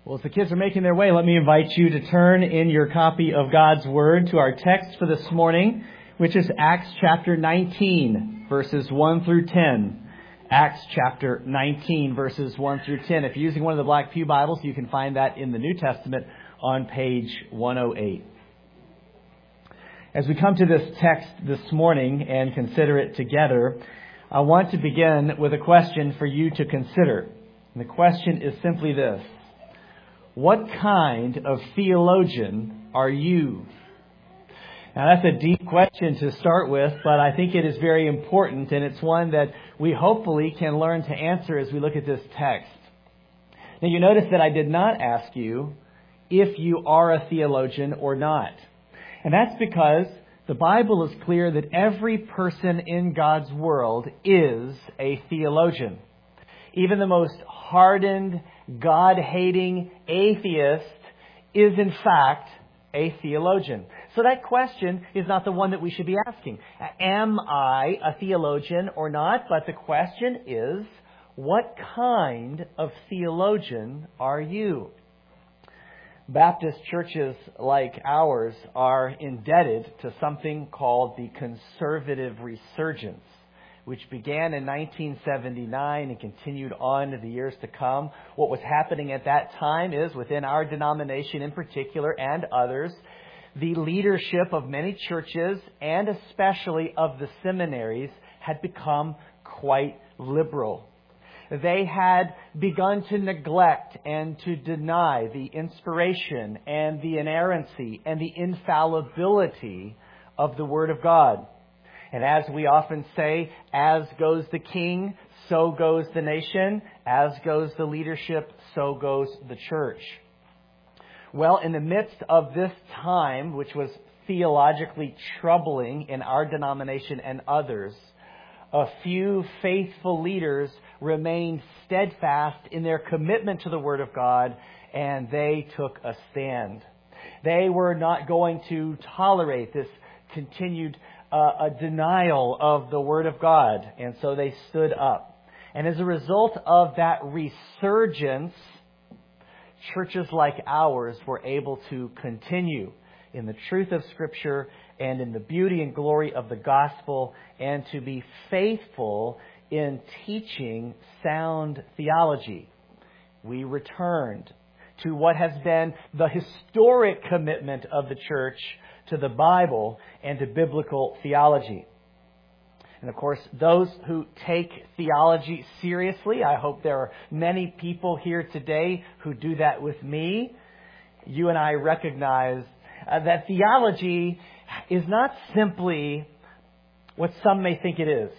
Well, as the kids are making their way, let me invite you to turn in your copy of God's Word to our text for this morning, which is Acts chapter 19, verses 1 through 10. Acts chapter 19, verses 1 through 10. If you're using one of the Black Pew Bibles, you can find that in the New Testament on page 108. As we come to this text this morning and consider it together, I want to begin with a question for you to consider. And the question is simply this: what kind of theologian are you? Now, that's a deep question to start with, but I think it is very important, and it's one that we hopefully can learn to answer as we look at this text. Now, you notice that I did not ask you if you are a theologian or not. And that's because the Bible is clear that every person in God's world is a theologian. Even the most hardened, God-hating atheist is in fact a theologian. So that question is not the one that we should be asking. Am I a theologian or not? But the question is, what kind of theologian are you? Baptist churches like ours are indebted to something called the conservative resurgence, which began in 1979 and continued on to the years to come. What was happening at that time is, within our denomination in particular and others, the leadership of many churches, and especially of the seminaries, had become quite liberal. They had begun to neglect and to deny the inspiration and the inerrancy and the infallibility of the Word of God. And as we often say, as goes the king, so goes the nation. As goes the leadership, so goes the church. Well, in the midst of this time, which was theologically troubling in our denomination and others, a few faithful leaders remained steadfast in their commitment to the Word of God, and they took a stand. They were not going to tolerate this continued a denial of the Word of God. And so they stood up. And as a result of that resurgence, churches like ours were able to continue in the truth of Scripture and in the beauty and glory of the gospel, and to be faithful in teaching sound theology. We returned to what has been the historic commitment of the church to the Bible and to biblical theology. And of course, those who take theology seriously, I hope there are many people here today who do that with me. You and I recognize that theology is not simply what some may think it is.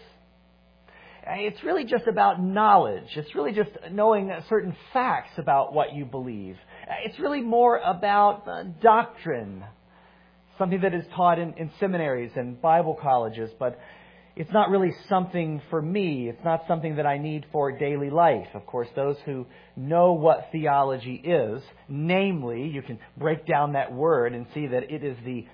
It's really just about knowledge. It's really just knowing certain facts about what you believe. It's really more about doctrine, something that is taught in seminaries and Bible colleges, but it's not really something for me. It's not something that I need for daily life. Of course, those who know what theology is, namely, you can break down that word and see that it is the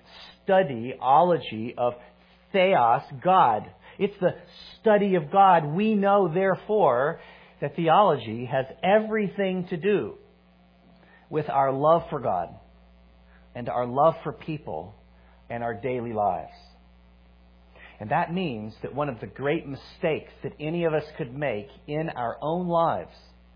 studyology of theos, God. It's the study of God. We know, therefore, that theology has everything to do with our love for God and our love for people and our daily lives. And that means that one of the great mistakes that any of us could make in our own lives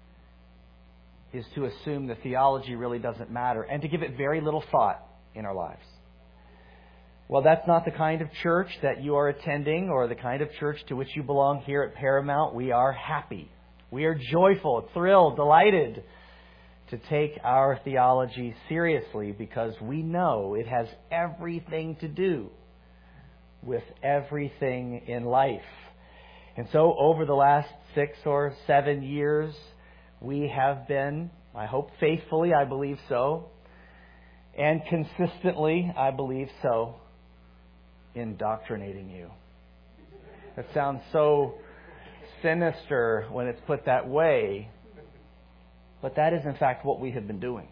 is to assume that theology really doesn't matter and to give it very little thought in our lives. Well, that's not the kind of church that you are attending or the kind of church to which you belong here at Paramount. We are happy. We are joyful, thrilled, delighted to take our theology seriously because we know it has everything to do with everything in life. And so over the last 6 or 7 years, we have been, I hope faithfully, I believe so, and consistently, I believe so, indoctrinating you. That sounds so sinister when it's put that way, but that is in fact what we have been doing.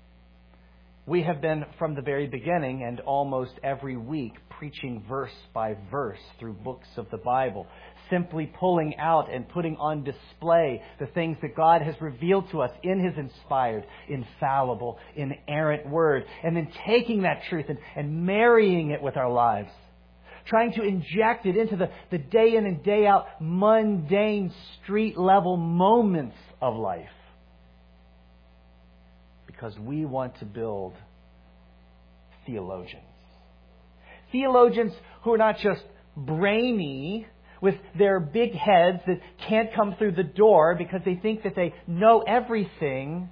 We have been, from the very beginning and almost every week, preaching verse by verse through books of the Bible, simply pulling out and putting on display the things that God has revealed to us in His inspired, infallible, inerrant Word, and then taking that truth and marrying it with our lives. Trying to inject it into the day in and day out mundane street level moments of life. Because we want to build theologians. Theologians who are not just brainy with their big heads that can't come through the door because they think that they know everything,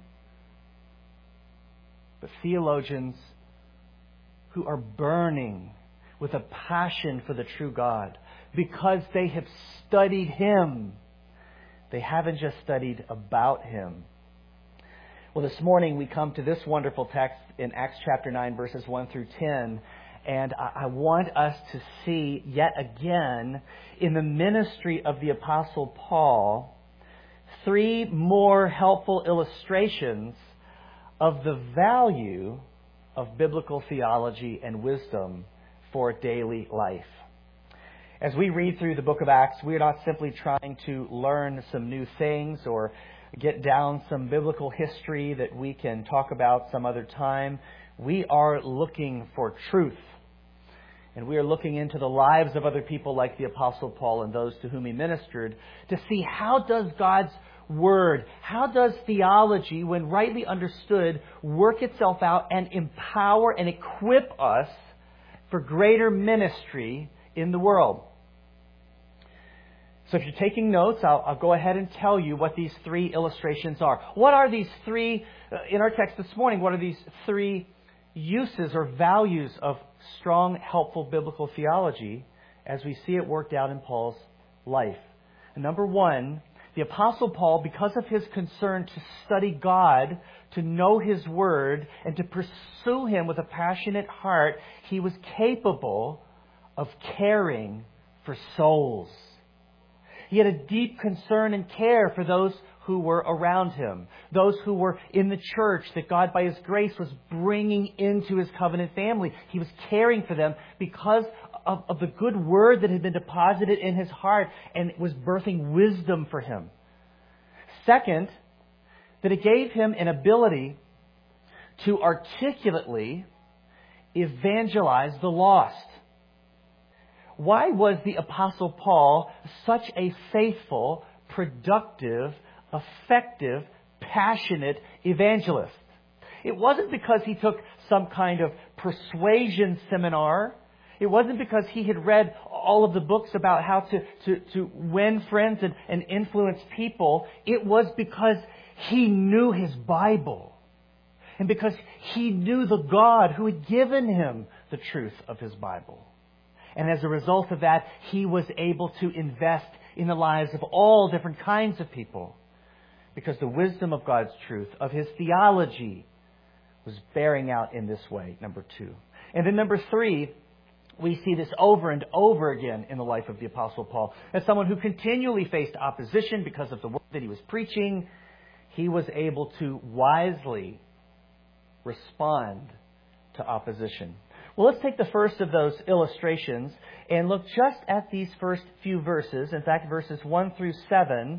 but theologians who are burning with a passion for the true God because they have studied Him. They haven't just studied about Him. Well, this morning we come to this wonderful text in Acts chapter 9, verses 1 through 10. And I want us to see yet again in the ministry of the Apostle Paul 3 more helpful illustrations of the value of biblical theology and wisdom for daily life. As we read through the book of Acts, we are not simply trying to learn some new things or get down some biblical history that we can talk about some other time. We are looking for truth. And we are looking into the lives of other people like the Apostle Paul and those to whom he ministered to see how does God's Word, how does theology, when rightly understood, work itself out and empower and equip us for greater ministry in the world. So if you're taking notes, I'll go ahead and tell you what these 3 illustrations are. What are these 3, in our text this morning, what are these 3 uses or values of strong, helpful biblical theology as we see it worked out in Paul's life? And number 1, the Apostle Paul, because of his concern to study God, to know His Word, and to pursue Him with a passionate heart, he was capable of caring for souls. He had a deep concern and care for those who were around him, those who were in the church that God, by His grace, was bringing into His covenant family. He was caring for them because of the good word that had been deposited in his heart and was birthing wisdom for him. Second, that it gave him an ability to articulately evangelize the lost. Why was the Apostle Paul such a faithful, productive, effective, passionate evangelist? It wasn't because he took some kind of persuasion seminar. It wasn't because he had read all of the books about how to win friends and influence people. It was because he knew his Bible. And because he knew the God who had given him the truth of his Bible. And as a result of that, he was able to invest in the lives of all different kinds of people. Because the wisdom of God's truth, of His theology, was bearing out in this way, number 2. And then number 3, we see this over and over again in the life of the Apostle Paul. As someone who continually faced opposition because of the word that he was preaching, he was able to wisely respond to opposition. Well, let's take the first of those illustrations and look just at these first few verses, in fact, verses 1 through 7,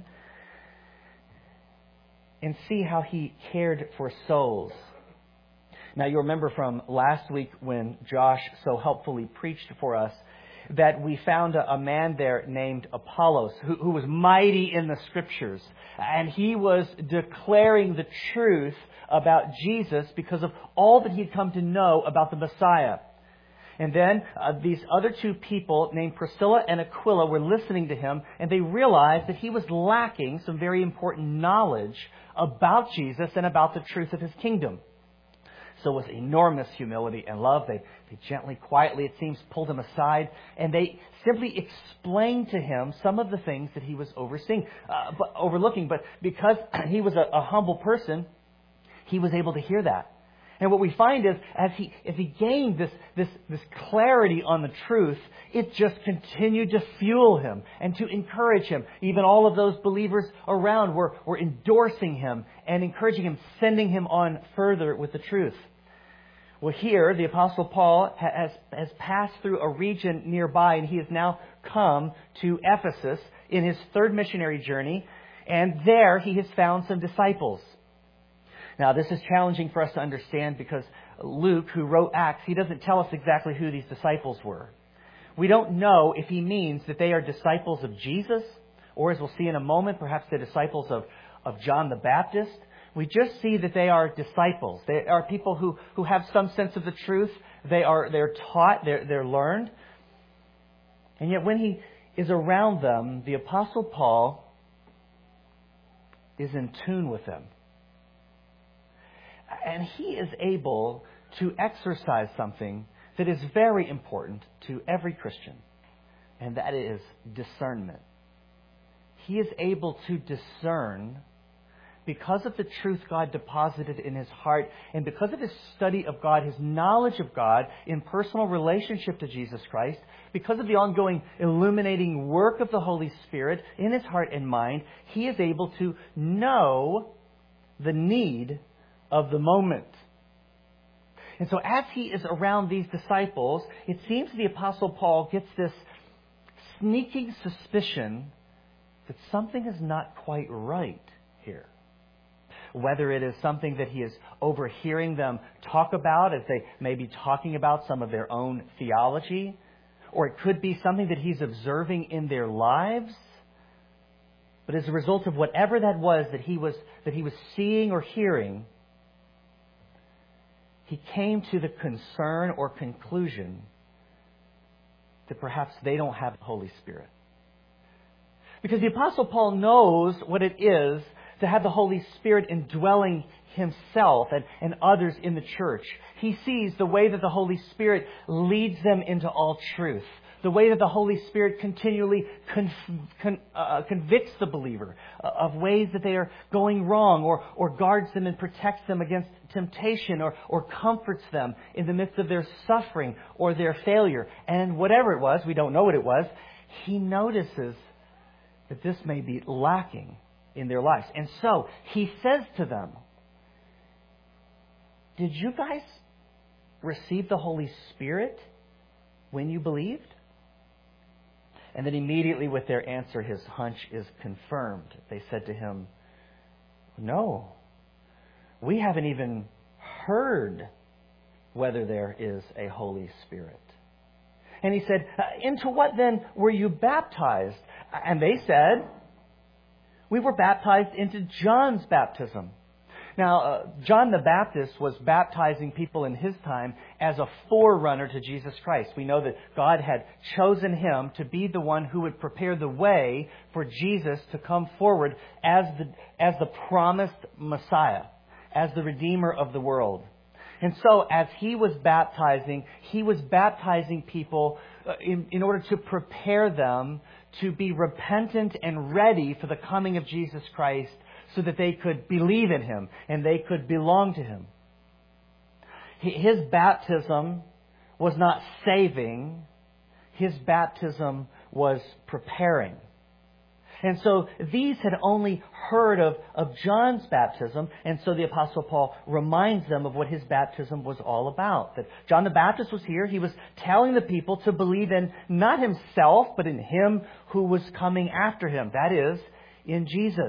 and see how he cared for souls. Now, you remember from last week when Josh so helpfully preached for us that we found a man there named Apollos who was mighty in the Scriptures. And he was declaring the truth about Jesus because of all that he'd come to know about the Messiah. And then these other 2 people named Priscilla and Aquila were listening to him, and they realized that he was lacking some very important knowledge about Jesus and about the truth of His kingdom. So with enormous humility and love, they gently, quietly, it seems, pulled him aside, and they simply explained to him some of the things that he was overlooking. But because he was a humble person, he was able to hear that. And what we find is, as he gained this clarity on the truth, it just continued to fuel him and to encourage him. Even all of those believers around were endorsing him and encouraging him, sending him on further with the truth. Well, here, the Apostle Paul has passed through a region nearby, and he has now come to Ephesus in his third missionary journey, and there he has found some disciples. Now, this is challenging for us to understand because Luke, who wrote Acts, he doesn't tell us exactly who these disciples were. We don't know if he means that they are disciples of Jesus, or as we'll see in a moment, perhaps they're disciples of John the Baptist. We just see that they are disciples. They are people who have some sense of the truth. They're taught, they're learned. And yet when he is around them, the Apostle Paul is in tune with them. And he is able to exercise something that is very important to every Christian, and that is discernment. He is able to discern because of the truth God deposited in his heart, and because of his study of God, his knowledge of God in personal relationship to Jesus Christ, because of the ongoing illuminating work of the Holy Spirit in his heart and mind, he is able to know the need of the moment. And so as he is around these disciples, it seems the Apostle Paul gets this sneaking suspicion that something is not quite right here. Whether it is something that he is overhearing them talk about as they may be talking about some of their own theology, or it could be something that he's observing in their lives. But as a result of whatever that was that he was seeing or hearing, he came to the concern or conclusion that perhaps they don't have the Holy Spirit. Because the Apostle Paul knows what it is to have the Holy Spirit indwelling himself and others in the church. He sees the way that the Holy Spirit leads them into all truth. The way that the Holy Spirit continually convicts the believer of ways that they are going wrong, or guards them and protects them against temptation, or comforts them in the midst of their suffering or their failure. And whatever it was, we don't know what it was, he notices that this may be lacking in their lives. And so he says to them, did you guys receive the Holy Spirit when you believed? And then immediately with their answer, his hunch is confirmed. They said to him, no, we haven't even heard whether there is a Holy Spirit. And he said, into what then were you baptized? And they said, we were baptized into John's baptism. Now, John the Baptist was baptizing people in his time as a forerunner to Jesus Christ. We know that God had chosen him to be the one who would prepare the way for Jesus to come forward as the promised Messiah, as the Redeemer of the world. And so, as he was baptizing people in order to prepare them to be repentant and ready for the coming of Jesus Christ, so that they could believe in him and they could belong to him. His baptism was not saving. His baptism was preparing. And so these had only heard of John's baptism, and so the Apostle Paul reminds them of what his baptism was all about. That John the Baptist was here. He was telling the people to believe in not himself, but in him who was coming after him. That is, in Jesus.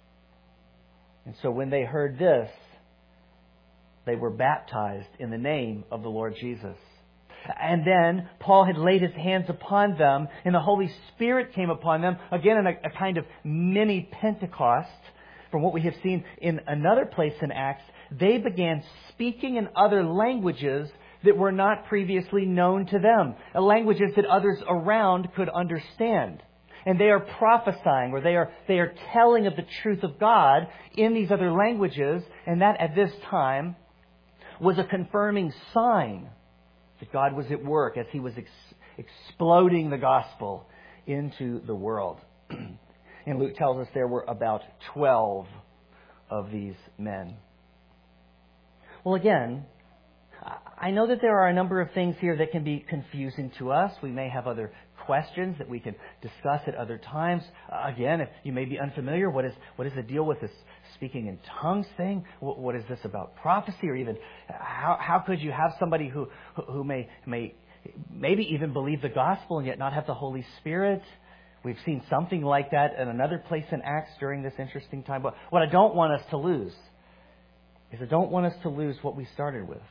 And so when they heard this, they were baptized in the name of the Lord Jesus. And then Paul had laid his hands upon them, and the Holy Spirit came upon them, again in a kind of mini Pentecost. From what we have seen in another place in Acts, they began speaking in other languages that were not previously known to them, languages that others around could understand. And they are prophesying, or they are telling of the truth of God in these other languages, and that at this time was a confirming sign that God was at work as he was exploding the gospel into the world. And Luke tells us there were about 12 of these men. Well, again, I know that there are a number of things here that can be confusing to us. We may have other questions that we can discuss at other times. Again, if you may be unfamiliar, what is the deal with this speaking in tongues thing? What is this about prophecy? Or even how could you have somebody who may maybe even believe the gospel and yet not have the Holy Spirit? We've seen something like that in another place in Acts during this interesting time. But what I don't want us to lose is I don't want us to lose what we started with,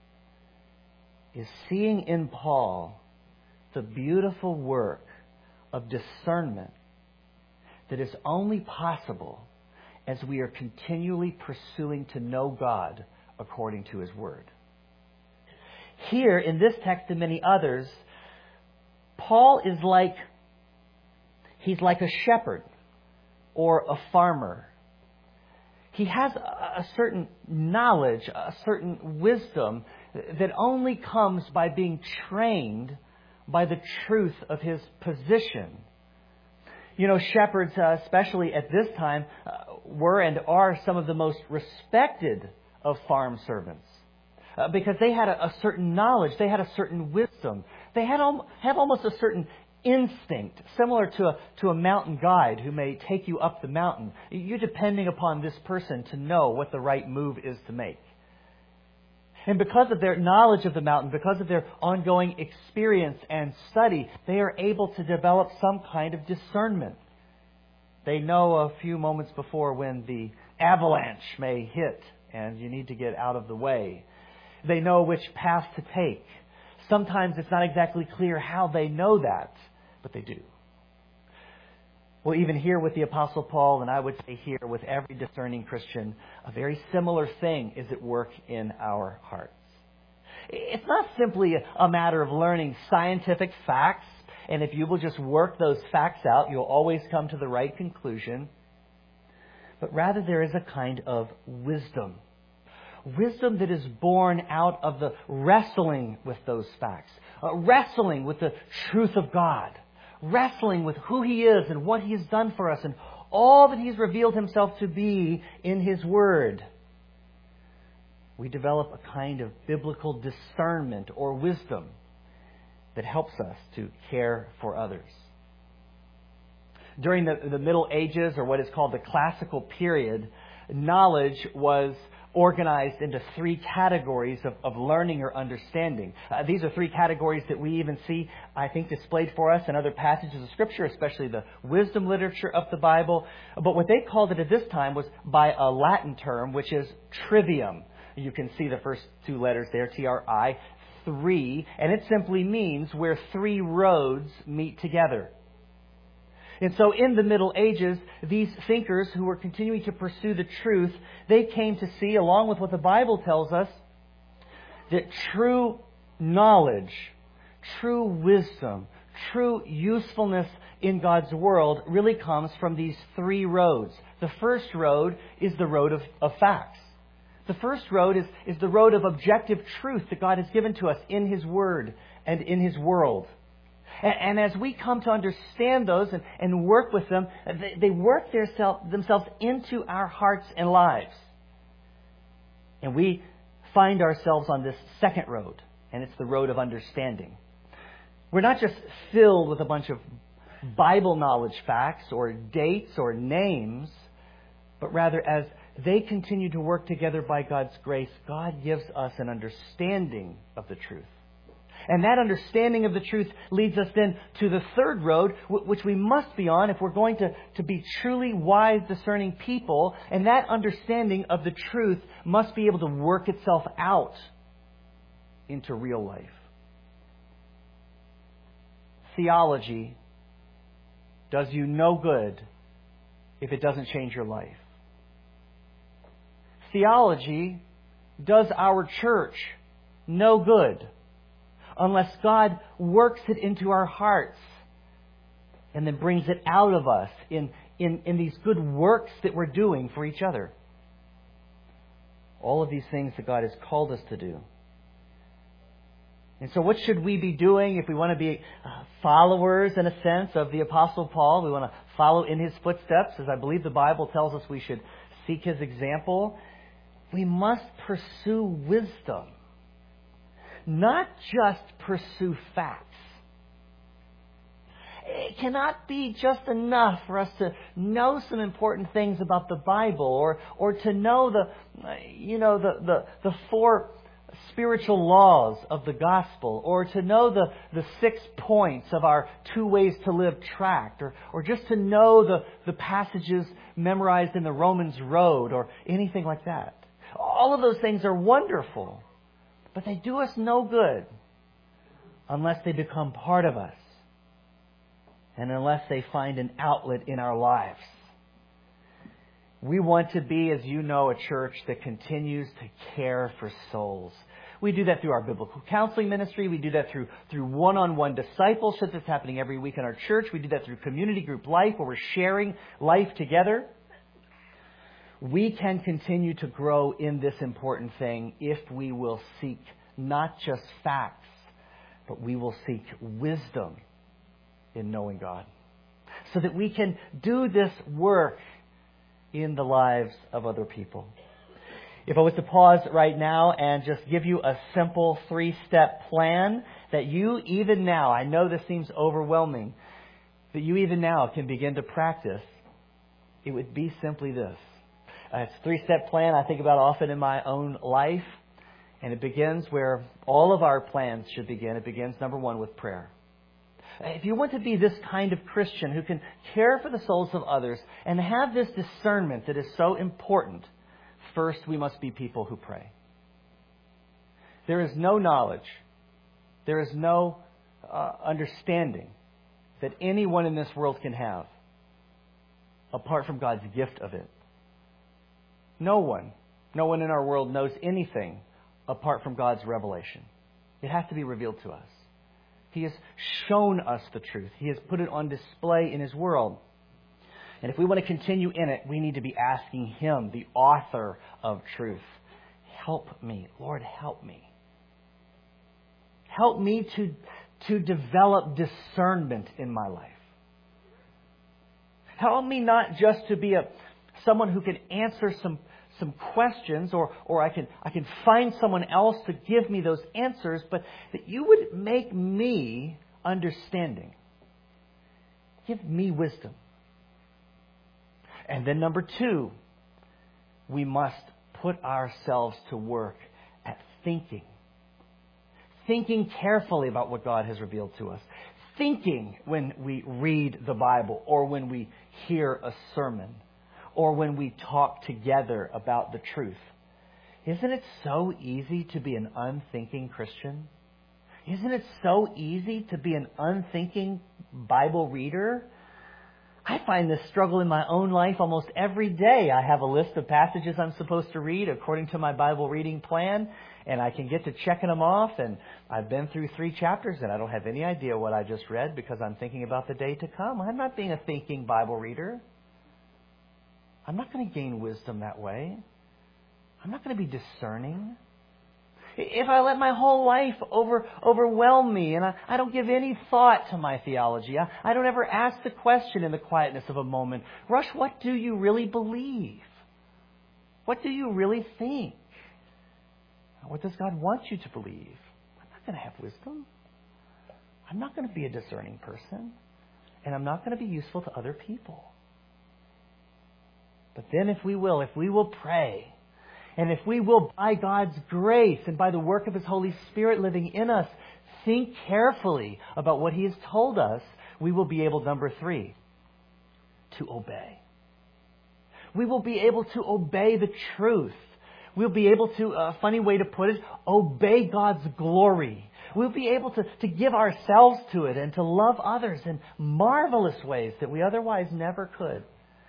is seeing in Paul the beautiful work of discernment that is only possible as we are continually pursuing to know God according to His Word. Here, in this text and many others, Paul is he's like a shepherd or a farmer. He has a certain knowledge, a certain wisdom that only comes by being trained by the truth of his position. You know, shepherds, especially at this time, were and are some of the most respected of farm servants. Because they had a certain knowledge, they had a certain wisdom. They have almost a certain instinct, similar to a mountain guide who may take you up the mountain. You're depending upon this person to know what the right move is to make. And because of their knowledge of the mountain, because of their ongoing experience and study, they are able to develop some kind of discernment. They know a few moments before when the avalanche may hit and you need to get out of the way. They know which path to take. Sometimes it's not exactly clear how they know that, but they do. Well, even here with the Apostle Paul, and I would say here with every discerning Christian, a very similar thing is at work in our hearts. It's not simply a matter of learning scientific facts, and if you will just work those facts out, you'll always come to the right conclusion. But rather there is a kind of wisdom. Wisdom that is born out of the wrestling with those facts, wrestling with the truth of God, wrestling with who He is and what He has done for us and all that He's revealed Himself to be in His Word. We develop a kind of biblical discernment or wisdom that helps us to care for others. During the Middle Ages, or what is called the Classical period, knowledge was organized into three categories of learning or understanding. These are three categories that we even see, I think, displayed for us in other passages of Scripture, especially the wisdom literature of the Bible. But what they called it at this time was by a Latin term, which is trivium. You can see the first two letters there, T-R-I, three, and it simply means where three roads meet together. And so in the Middle Ages, these thinkers who were continuing to pursue the truth, they came to see, along with what the Bible tells us, that true knowledge, true wisdom, true usefulness in God's world really comes from these three roads. The first road is the road of facts. The first road is the road of objective truth that God has given to us in His Word and in His world. And as we come to understand those and work with them, they work themselves into our hearts and lives. And we find ourselves on this second road, and it's the road of understanding. We're not just filled with a bunch of Bible knowledge facts or dates or names, but rather as they continue to work together by God's grace, God gives us an understanding of the truth. And that understanding of the truth leads us then to the third road, which we must be on if we're going to be truly wise, discerning people. And that understanding of the truth must be able to work itself out into real life. Theology does you no good if it doesn't change your life. Theology does our church no good unless God works it into our hearts and then brings it out of us in these good works that we're doing for each other. All of these things that God has called us to do. And so what should we be doing if we want to be followers, in a sense, of the Apostle Paul? We want to follow in his footsteps, as I believe the Bible tells us we should seek his example. We must pursue wisdom. not just pursue facts. It cannot be just enough for us to know some important things about the Bible, or to know the four spiritual laws of the gospel, or to know the 6 points of our 2 ways to live tract, or just to know the passages memorized in the Romans Road, or anything like that. All of those things are wonderful, but they do us no good unless they become part of us and unless they find an outlet in our lives. We want to be, as you know, a church that continues to care for souls. We do that through our biblical counseling ministry. We do that through one-on-one discipleship that's happening every week in our church. We do that through community group life, where we're sharing life together. We can continue to grow in this important thing if we will seek not just facts, but we will seek wisdom in knowing God, so that we can do this work in the lives of other people. If I was to pause right now and just give you a simple 3-step plan that you even now, I know this seems overwhelming, that you even now can begin to practice, it would be simply this. It's a 3-step plan I think about often in my own life, and it begins where all of our plans should begin. It begins, number 1, with prayer. If you want to be this kind of Christian who can care for the souls of others and have this discernment that is so important, first we must be people who pray. There is no knowledge, there is no understanding that anyone in this world can have apart from God's gift of it. No one in our world knows anything apart from God's revelation. It has to be revealed to us. He has shown us the truth. He has put it on display in His world. And if we want to continue in it, we need to be asking Him, the author of truth, help me. Lord, help me. Help me to develop discernment in my life. Help me not just to be someone who can answer some questions, or I can find someone else to give me those answers, but that you would make me understanding. Give me wisdom. And then number 2, we must put ourselves to work at thinking. Thinking carefully about what God has revealed to us. Thinking when we read the Bible, or when we hear a sermon, or when we talk together about the truth. Isn't it so easy to be an unthinking Christian? Isn't it so easy to be an unthinking Bible reader? I find this struggle in my own life almost every day. I have a list of passages I'm supposed to read according to my Bible reading plan, and I can get to checking them off, and I've been through 3 chapters, and I don't have any idea what I just read because I'm thinking about the day to come. I'm not being a thinking Bible reader. I'm not going to gain wisdom that way. I'm not going to be discerning. If I let my whole life overwhelm me and I don't give any thought to my theology, I don't ever ask the question in the quietness of a moment, Rush, what do you really believe? What do you really think? What does God want you to believe? I'm not going to have wisdom. I'm not going to be a discerning person. And I'm not going to be useful to other people. But then if we will pray, and if we will, by God's grace and by the work of His Holy Spirit living in us, think carefully about what He has told us, we will be able, number 3, to obey. We will be able to obey the truth. We'll be able to, a funny way to put it, obey God's glory. We'll be able to give ourselves to it and to love others in marvelous ways that we otherwise never could.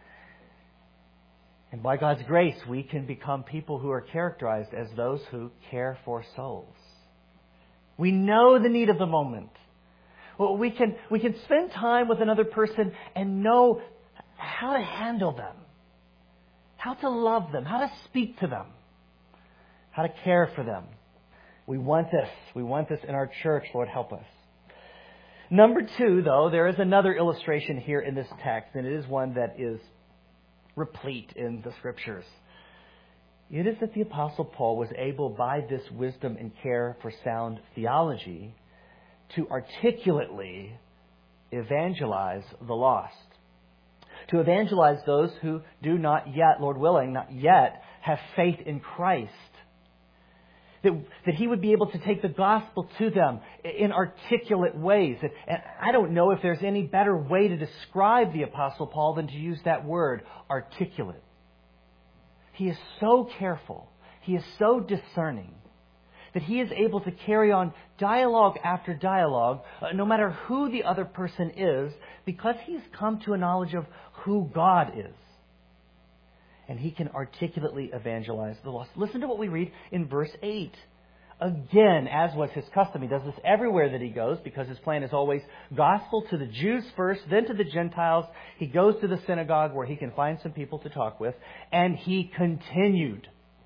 And by God's grace, we can become people who are characterized as those who care for souls. We know the need of the moment. Well, we can spend time with another person and know how to handle them, how to love them, how to speak to them, how to care for them. We want this. We want this in our church. Lord, help us. Number 2, though, there is another illustration here in this text, and it is one that is replete in the Scriptures. It is that the Apostle Paul was able, by this wisdom and care for sound theology, to articulately evangelize the lost. To evangelize those who do not yet, Lord willing, not yet have faith in Christ. That he would be able to take the gospel to them in articulate ways. And I don't know if there's any better way to describe the Apostle Paul than to use that word, articulate. He is so careful, he is so discerning, that he is able to carry on dialogue after dialogue, no matter who the other person is, because he's come to a knowledge of who God is. And he can articulately evangelize the lost. Listen to what we read in verse 8. Again, as was his custom, he does this everywhere that he goes, because his plan is always gospel to the Jews first, then to the Gentiles. He goes to the synagogue where he can find some people to talk with, and he continued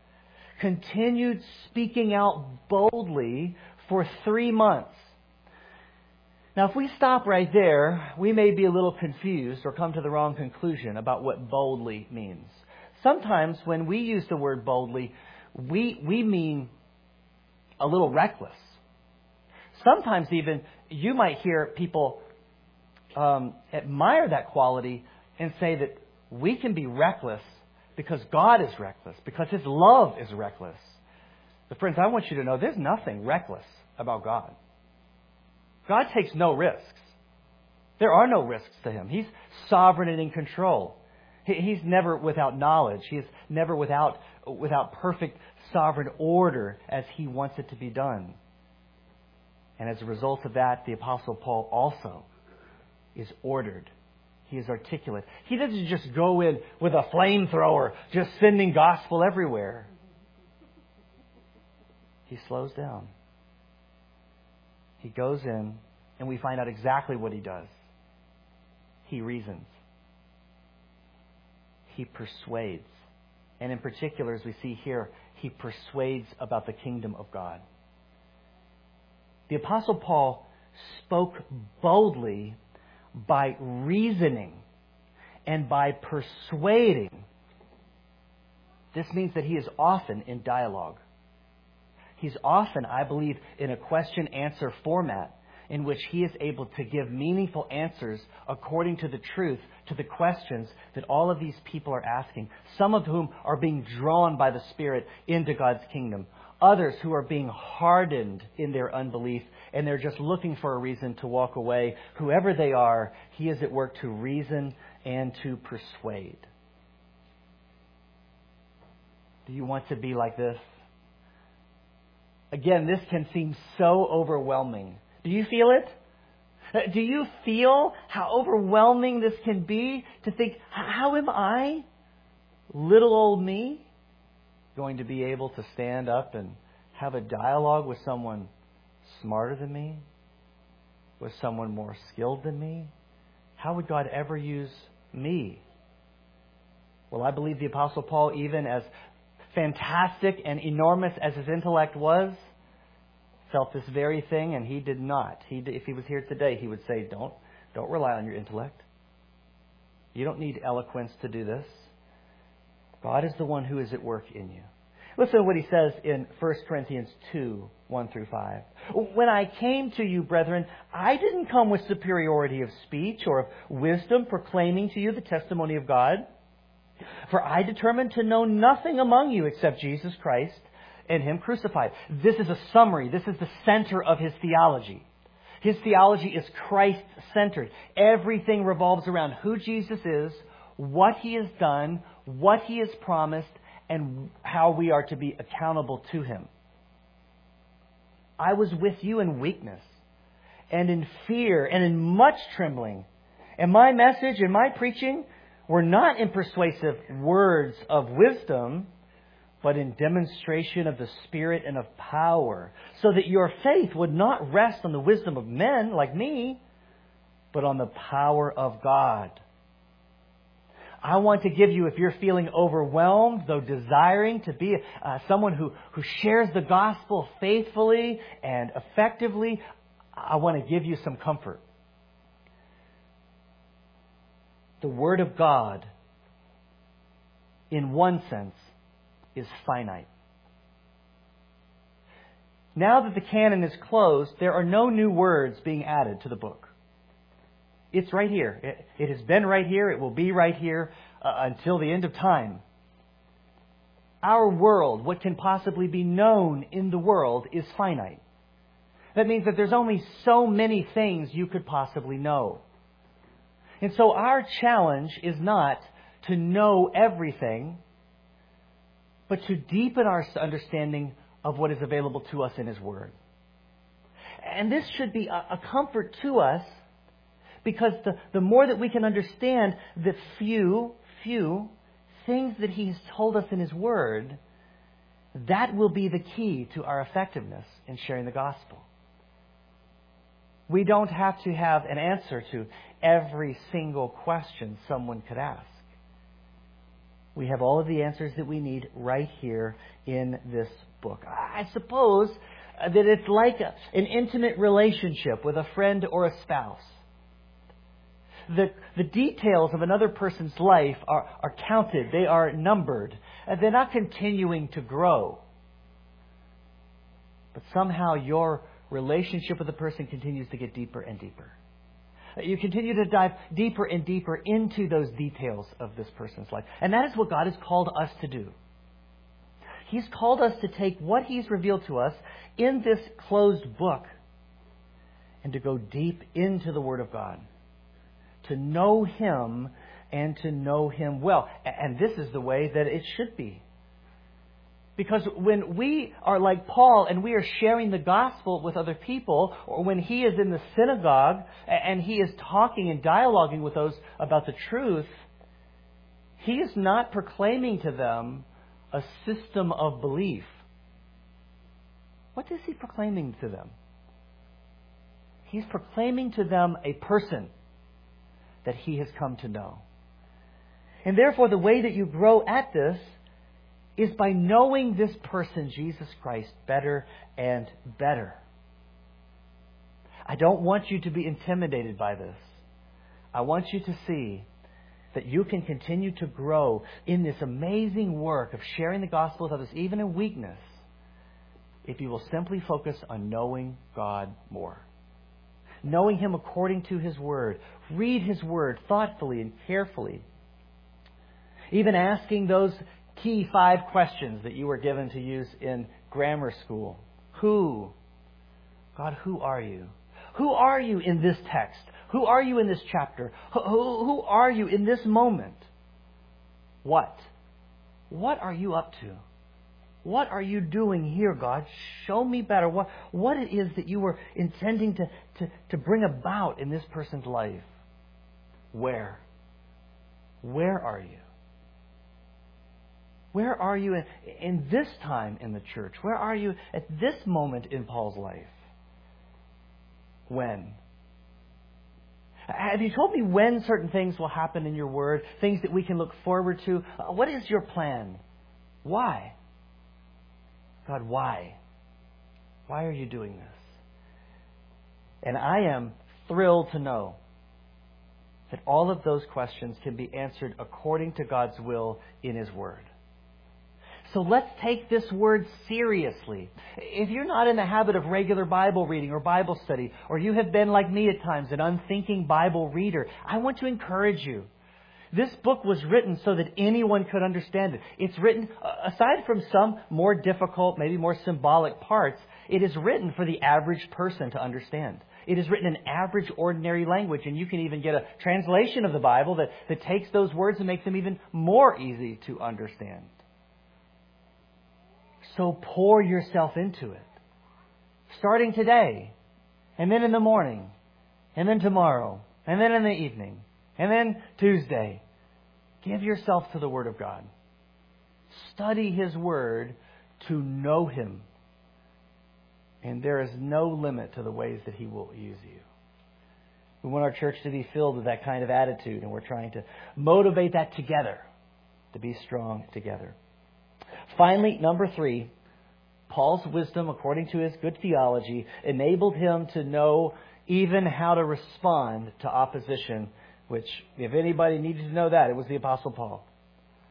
speaking out boldly for 3 months. Now, if we stop right there, we may be a little confused or come to the wrong conclusion about what boldly means. Sometimes when we use the word boldly, we mean a little reckless. Sometimes even you might hear people admire that quality and say that we can be reckless because God is reckless, because His love is reckless. But friends, I want you to know there's nothing reckless about God. God takes no risks. There are no risks to Him. He's sovereign and in control. He's never without knowledge. He's never without perfect sovereign order as He wants it to be done. And as a result of that, the Apostle Paul also is ordered. He is articulate. He doesn't just go in with a flamethrower, just sending gospel everywhere. He slows down. He goes in, and we find out exactly what he does. He reasons. He persuades. And in particular, as we see here, he persuades about the kingdom of God. The Apostle Paul spoke boldly by reasoning and by persuading. This means that he is often in dialogue. He's often, I believe, in a question-answer format in which he is able to give meaningful answers according to the truth to the questions that all of these people are asking, some of whom are being drawn by the Spirit into God's kingdom. Others who are being hardened in their unbelief and they're just looking for a reason to walk away. Whoever they are, he is at work to reason and to persuade. Do you want to be like this? Again, this can seem so overwhelming. Do you feel it? Do you feel how overwhelming this can be to think, how am I, little old me, going to be able to stand up and have a dialogue with someone smarter than me? With someone more skilled than me? How would God ever use me? Well, I believe the Apostle Paul, even as fantastic and enormous as his intellect was, felt this very thing, and he did not. If he was here today, he would say, don't rely on your intellect. You don't need eloquence to do this. God is the one who is at work in you. Listen to what he says in 1 Corinthians 2, 1 through 5. When I came to you, brethren, I didn't come with superiority of speech or of wisdom proclaiming to you the testimony of God. For I determined to know nothing among you except Jesus Christ and Him crucified. This is a summary. This is the center of his theology. His theology is Christ-centered. Everything revolves around who Jesus is, what He has done, what He has promised, and how we are to be accountable to Him. I was with you in weakness and in fear and in much trembling. And my message and my preaching were not in persuasive words of wisdom, but in demonstration of the Spirit and of power, so that your faith would not rest on the wisdom of men like me, but on the power of God. I want to give you, if you're feeling overwhelmed, though desiring to be someone who shares the gospel faithfully and effectively, I want to give you some comfort. The Word of God, in one sense, is finite. Now that the canon is closed, there are no new words being added to the book. It's right here. It has been right here. It will be right here until the end of time. Our world, what can possibly be known in the world, is finite. That means that there's only so many things you could possibly know. And so our challenge is not to know everything, but to deepen our understanding of what is available to us in His Word. And this should be a comfort to us, because the more that we can understand the few things that He's told us in His Word, that will be the key to our effectiveness in sharing the gospel. We don't have to have an answer to every single question someone could ask. We have all of the answers that we need right here in this book. I suppose that it's like an intimate relationship with a friend or a spouse. The details of another person's life are counted. They are numbered. They're not continuing to grow. But somehow your relationship with the person continues to get deeper and deeper. You continue to dive deeper and deeper into those details of this person's life. And that is what God has called us to do. He's called us to take what He's revealed to us in this closed book and to go deep into the Word of God. To know Him and to know Him well. And this is the way that it should be. Because when we are like Paul and we are sharing the gospel with other people, or when he is in the synagogue and he is talking and dialoguing with those about the truth, he is not proclaiming to them a system of belief. What is he proclaiming to them? He's proclaiming to them a person that he has come to know. And therefore, the way that you grow at this is by knowing this person, Jesus Christ, better and better. I don't want you to be intimidated by this. I want you to see that you can continue to grow in this amazing work of sharing the gospel with others, even in weakness, if you will simply focus on knowing God more. Knowing Him according to His Word. Read His Word thoughtfully and carefully. Even asking those key 5 questions that you were given to use in grammar school. Who? God, who are you? Who are you in this text? Who are you in this chapter? Who are you in this moment? What? What are you up to? What are you doing here, God? Show me better what it is that you were intending to bring about in this person's life. Where? Where are you? Where are you in this time in the church? Where are you at this moment in Paul's life? When? Have you told me when certain things will happen in your Word? Things that we can look forward to? What is your plan? Why? God, why? Why are you doing this? And I am thrilled to know that all of those questions can be answered according to God's will in His Word. So let's take this Word seriously. If you're not in the habit of regular Bible reading or Bible study, or you have been like me at times, an unthinking Bible reader, I want to encourage you. This book was written so that anyone could understand it. It's written, aside from some more difficult, maybe more symbolic parts, it is written for the average person to understand. It is written in average, ordinary language, and you can even get a translation of the Bible that takes those words and makes them even more easy to understand. So pour yourself into it. Starting today, and then in the morning, and then tomorrow, and then in the evening, and then Tuesday. Give yourself to the Word of God. Study His Word to know Him. And there is no limit to the ways that He will use you. We want our church to be filled with that kind of attitude, and we're trying to motivate that together, to be strong together. Finally, number 3, Paul's wisdom, according to his good theology, enabled him to know even how to respond to opposition, which, if anybody needed to know that, it was the Apostle Paul.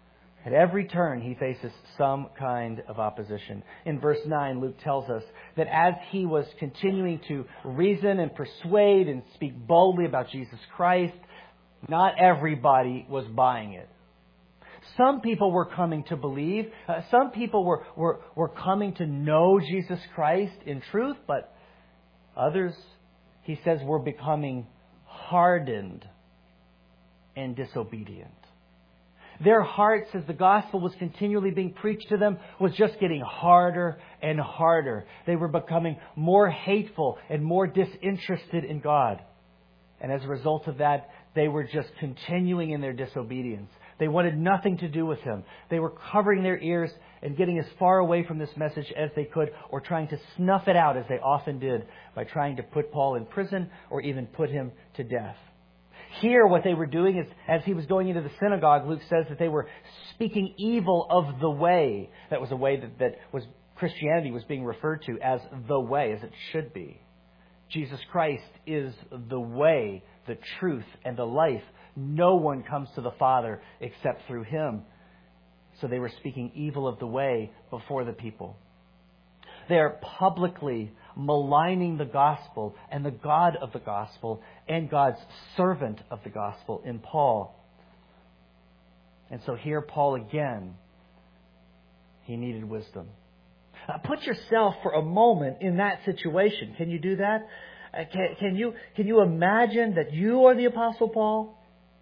At every turn, he faces some kind of opposition. In verse 9, Luke tells us that as he was continuing to reason and persuade and speak boldly about Jesus Christ, not everybody was buying it. Some people were coming to believe. Some people were coming to know Jesus Christ in truth, but others, he says, were becoming hardened and disobedient. Their hearts, as the gospel was continually being preached to them, was just getting harder and harder. They were becoming more hateful and more disinterested in God. And as a result of that, they were just continuing in their disobedience. They wanted nothing to do with Him. They were covering their ears and getting as far away from this message as they could, or trying to snuff it out, as they often did, by trying to put Paul in prison or even put him to death. Here, what they were doing is, as he was going into the synagogue, Luke says that they were speaking evil of the way. That was a way that was Christianity was being referred to as the way, as it should be. Jesus Christ is the way, the truth, and the life. No one comes to the Father except through Him. So they were speaking evil of the way before the people. They're publicly maligning the gospel and the God of the gospel and God's servant of the gospel in Paul. And so here Paul again, he needed wisdom. Put yourself for a moment in that situation. Can you do that? Can you imagine that you are the Apostle Paul?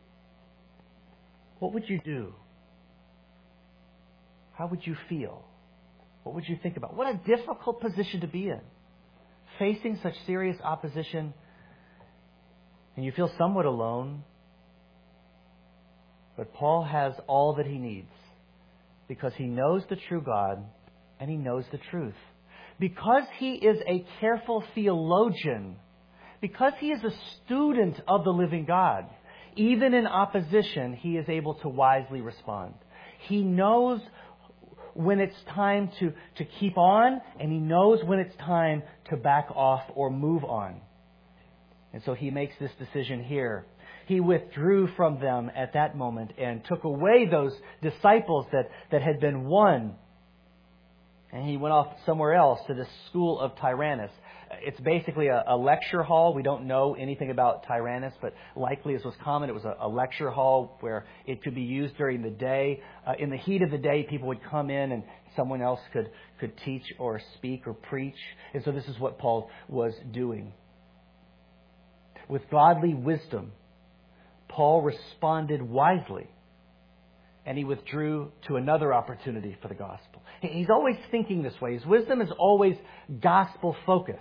What would you do? How would you feel? What would you think about? What a difficult position to be in. Facing such serious opposition, and you feel somewhat alone. But Paul has all that he needs, because he knows the true God and he knows the truth. Because he is a careful theologian, because he is a student of the living God, even in opposition, he is able to wisely respond. He knows when it's time to keep on, and he knows when it's time to back off or move on. And so he makes this decision here. He withdrew from them at that moment and took away those disciples that had been won. And he went off somewhere else to the school of Tyrannus. It's basically a lecture hall. We don't know anything about Tyrannus, but likely, as was common, it was a lecture hall where it could be used during the day. In the heat of the day, people would come in and someone else could teach or speak or preach. And so this is what Paul was doing. With godly wisdom, Paul responded wisely, and he withdrew to another opportunity for the gospel. He's always thinking this way. His wisdom is always gospel-focused.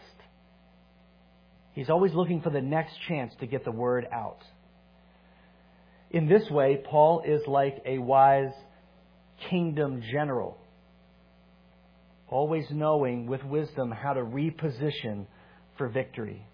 He's always looking for the next chance to get the word out. In this way, Paul is like a wise kingdom general, always knowing with wisdom how to reposition for victory.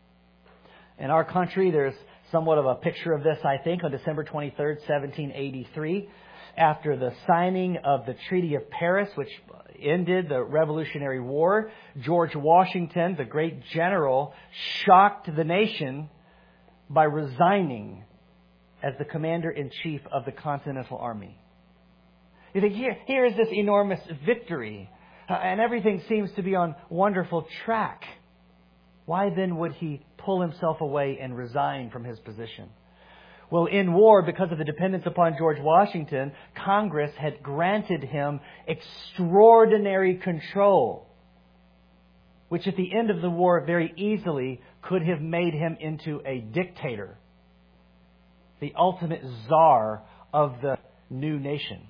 In our country, there's somewhat of a picture of this, I think, on December 23rd, 1783, after the signing of the Treaty of Paris, which ended the Revolutionary War. George Washington, the great general, shocked the nation by resigning as the commander-in-chief of the Continental Army. You think, here is this enormous victory, and everything seems to be on wonderful track. Why then would he pull himself away and resign from his position? Well, in war, because of the dependence upon George Washington, Congress had granted him extraordinary control, which at the end of the war very easily could have made him into a dictator, the ultimate czar of the new nation.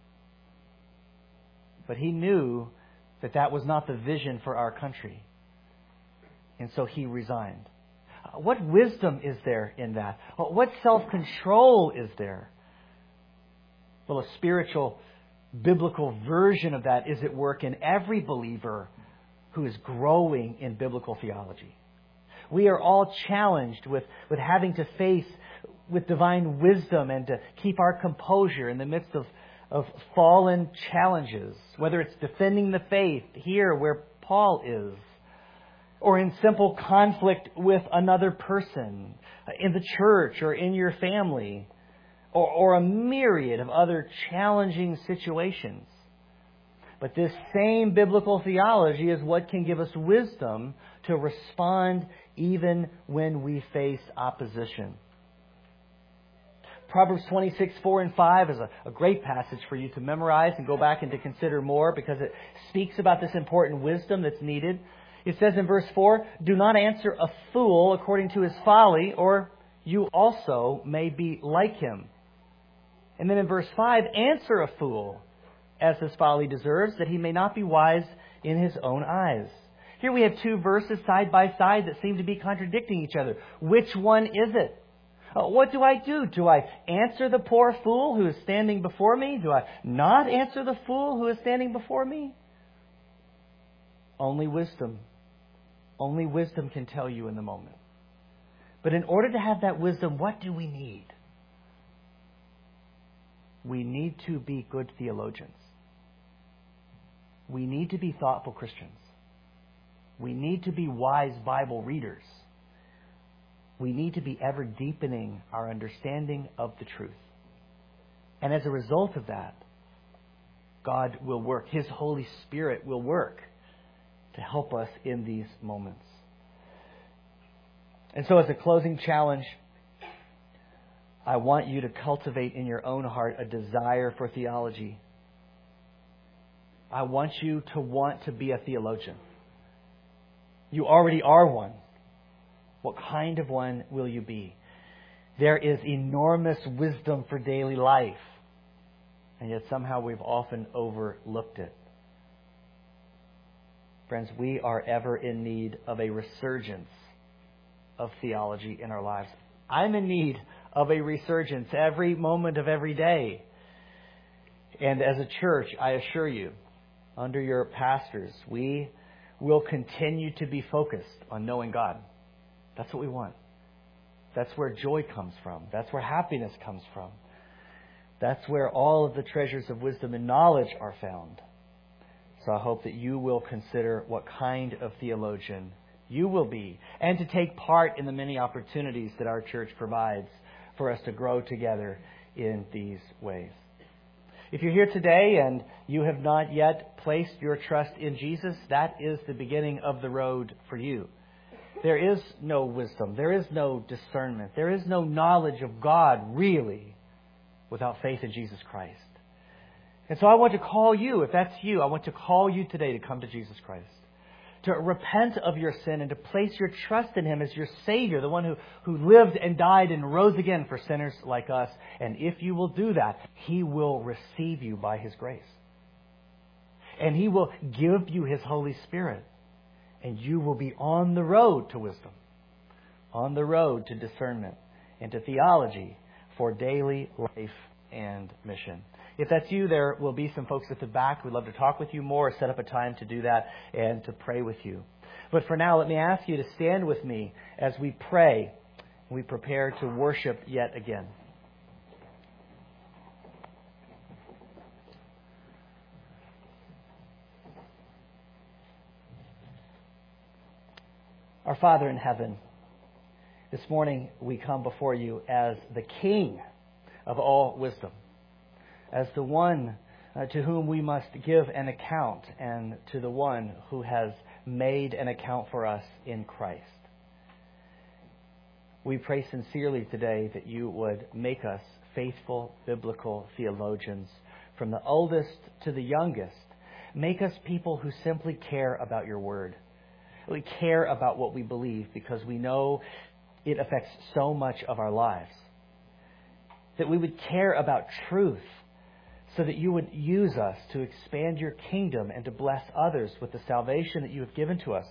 But he knew that that was not the vision for our country. And so he resigned. What wisdom is there in that? What self-control is there? Well, a spiritual, biblical version of that is at work in every believer who is growing in biblical theology. We are all challenged with having to face with divine wisdom and to keep our composure in the midst of fallen challenges, whether it's defending the faith here where Paul is, or in simple conflict with another person, in the church or in your family, or a myriad of other challenging situations. But this same biblical theology is what can give us wisdom to respond even when we face opposition. Proverbs 26, 4 and 5 is a great passage for you to memorize and go back and to consider more, because it speaks about this important wisdom that's needed. It says in verse 4, "Do not answer a fool according to his folly, or you also may be like him." And then in verse 5, "Answer a fool as his folly deserves, that he may not be wise in his own eyes." Here we have two verses side by side that seem to be contradicting each other. Which one is it? What do I do? Do I answer the poor fool who is standing before me? Do I not answer the fool who is standing before me? Only wisdom can tell you in the moment. But in order to have that wisdom, what do we need? We need to be good theologians. We need to be thoughtful Christians. We need to be wise Bible readers. We need to be ever deepening our understanding of the truth. And as a result of that, God will work. His Holy Spirit will work to help us in these moments. And so as a closing challenge, I want you to cultivate in your own heart a desire for theology. I want you to want to be a theologian. You already are one. What kind of one will you be? There is enormous wisdom for daily life, and yet somehow we've often overlooked it. Friends, we are ever in need of a resurgence of theology in our lives. I'm in need of a resurgence every moment of every day. And as a church, I assure you, under your pastors, we will continue to be focused on knowing God. That's what we want. That's where joy comes from. That's where happiness comes from. That's where all of the treasures of wisdom and knowledge are found. So I hope that you will consider what kind of theologian you will be, and to take part in the many opportunities that our church provides for us to grow together in these ways. If you're here today and you have not yet placed your trust in Jesus, that is the beginning of the road for you. There is no wisdom. There is no discernment. There is no knowledge of God, really, without faith in Jesus Christ. And so I want to call you, if that's you, I want to call you today to come to Jesus Christ, to repent of your sin and to place your trust in Him as your Savior, the one who lived and died and rose again for sinners like us. And if you will do that, He will receive you by His grace. And He will give you His Holy Spirit. And you will be on the road to wisdom, on the road to discernment and to theology for daily life and mission. If that's you, there will be some folks at the back. We'd love to talk with you more, set up a time to do that, and to pray with you. But for now, let me ask you to stand with me as we pray and we prepare to worship yet again. Our Father in heaven, this morning we come before you as the King of all wisdom, as the one to whom we must give an account, and to the one who has made an account for us in Christ. We pray sincerely today that you would make us faithful biblical theologians, from the oldest to the youngest. Make us people who simply care about your word. We care about what we believe because we know it affects so much of our lives. That we would care about truth so that you would use us to expand your kingdom and to bless others with the salvation that you have given to us.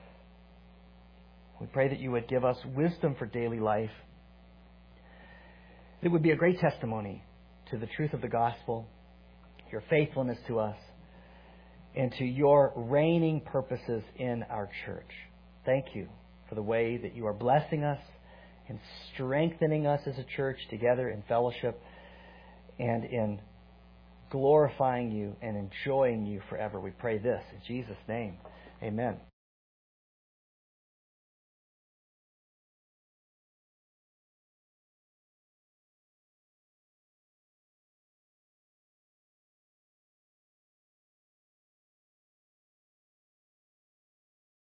We pray that you would give us wisdom for daily life. It would be a great testimony to the truth of the gospel, your faithfulness to us, and to your reigning purposes in our church. Thank you for the way that you are blessing us and strengthening us as a church together in fellowship and in glorifying you and enjoying you forever. We pray this in Jesus' name. Amen.